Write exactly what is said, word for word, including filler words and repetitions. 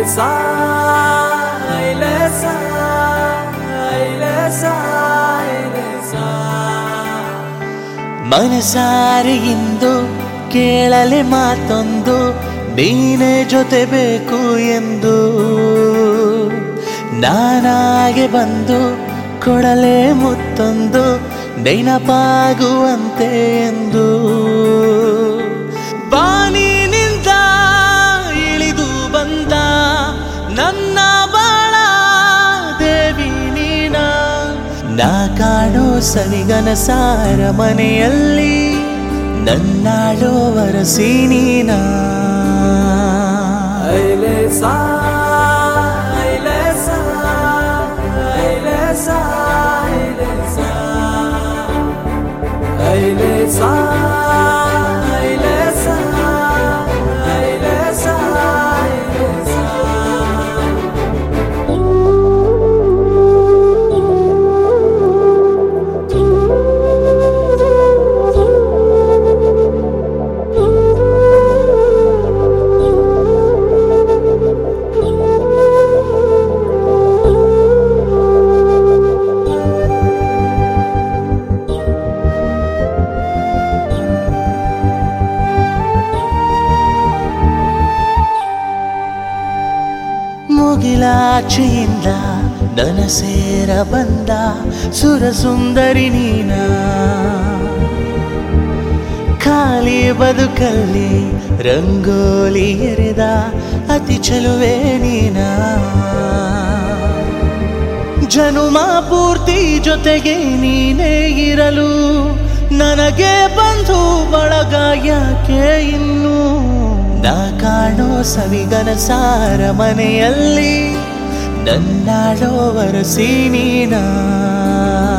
ಐಲೇಸಾ ಐಲೇಸಾ ಐಲೇಸಾ ಐಲೇಸಾ ಮನಸಾರೆ ಇಂದು ಕೇಳಲೆ ಮಾತೊಂದು ನೀನೇ ಜೊತೆ ಬೇಕು ಎಂದು ನಾನಾಗೆ ಬಂದು ಕೊಡಲೆ ಮುತ್ತೊಂದು ನೆನಪಾಗುವಂತೆ ಎಂದು ಬಾನಿನಿಂದ ಇಳಿದು ಬಂದ ನನ್ನ ಬಾಳ ದೇವಿ ನೀನ ನಾ ಕಾಣೋ ಸವಿಗನಸಾರ ಮನೆಯಲ್ಲಿ ನನ್ನಾಡೋ ವರಸಿ ನೀನ ಐಲೇಸಾ ಐಲೇಸಾ ಐಲೇಸಾ ಐಲೇಸಾ ಐಲೇಸಾ ಐಲೇಸಾ ಐಲೇಸಾ ಐಲೇಸಾ ಮುಗಿಲಾಚೆಯಿಂದ ನನ್ನ ಸೇರ ಬಂದ ಸುರಸುಂದರಿ ನೀನ ಖಾಲಿ ಬದುಕಲ್ಲಿ ರಂಗೋಲಿ ಎರೆದ ಅತಿ ಚೆಲುವೆ ನೀನ ಜನುಮ ಪೂರ್ತಿ ಜೊತೆಗೆ ನೀನೇ ಇರಲು ನನಗೆ ಬಂಧು ಬಳಗ ಯಾಕೆ ಇನ್ನು ನಾ ಕಾಣೋ ಸವಿಗನಸಾರ ಮನೆಯಲ್ಲಿ ನನ್ನಾಡೋ ವರಸಿ ನೀನ